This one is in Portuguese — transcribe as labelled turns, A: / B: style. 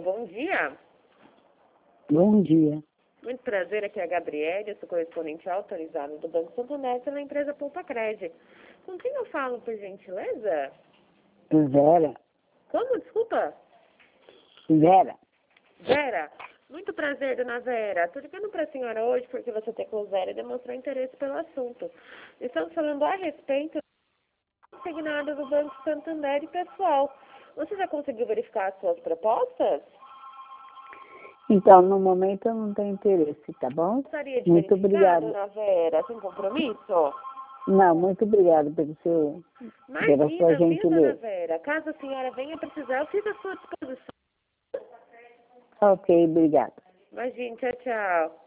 A: bom dia.
B: Bom dia.
A: Muito prazer, aqui é a Gabriele, eu sou correspondente autorizada do Banco Santander pela empresa Poupa Cred. Com quem eu falo, por gentileza?
B: Vera.
A: Como? Desculpa.
B: Vera.
A: Vera. Muito prazer, dona Vera. Estou ligando para a senhora hoje porque você teclou zero e demonstrou interesse pelo assunto. Estamos falando a respeito do consignado do Banco Santander e pessoal. Você já conseguiu verificar as suas propostas?
B: Então, no momento eu não tenho interesse, tá bom?
A: Gostaria de
B: Muito
A: verificar,
B: obrigada.
A: dona Vera, sem compromisso?
B: Não, muito obrigada pela sua
A: Imagina, viu, dona
B: gentileza.
A: Vera? Caso a senhora venha precisar, eu fico à sua disposição.
B: Ok, obrigada.
A: Imagina, tchau, tchau.